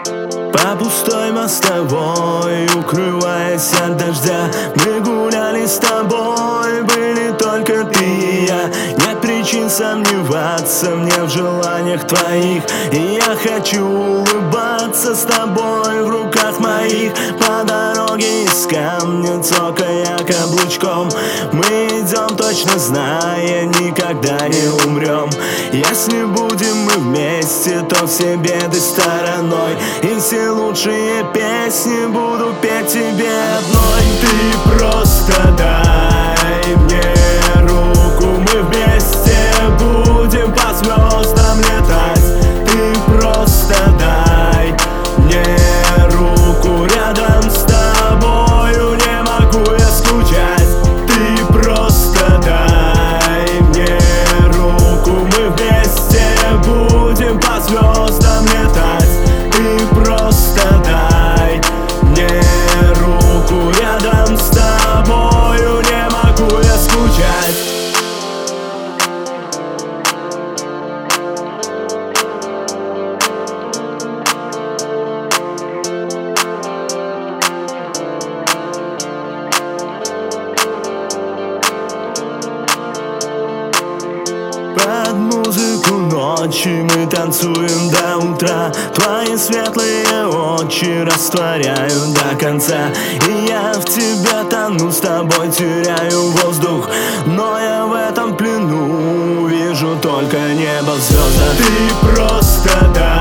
По пустой мостовой, укрываясь от дождя, мы гуляли с тобой, были только ты и я. Нет причин сомневаться мне в желаниях твоих, и я хочу улыбаться с тобой в руках моих. По дороге из камня, цокая каблучком, мы идем, точно зная, никогда не умрем. Если будем мы вместе, то все беды стороной, и все лучшие песни буду петь тебе одной. Ты просто дай мне руку, мы вместе будем по звездам летать. Ты просто дай мне руку, рядом с тобою не могу я скучать. Ты просто дай мне руку, мы вместе будем по звездам летать. Ты просто дай мне руку, рядом с тобою не могу я скучать. Под музыку ночи мы танцуем до утра. Твои светлые очи растворяют до конца, и я в тебя тону, с тобой теряю воздух. Но я в этом плену вижу только небо в звездах. Ты просто дай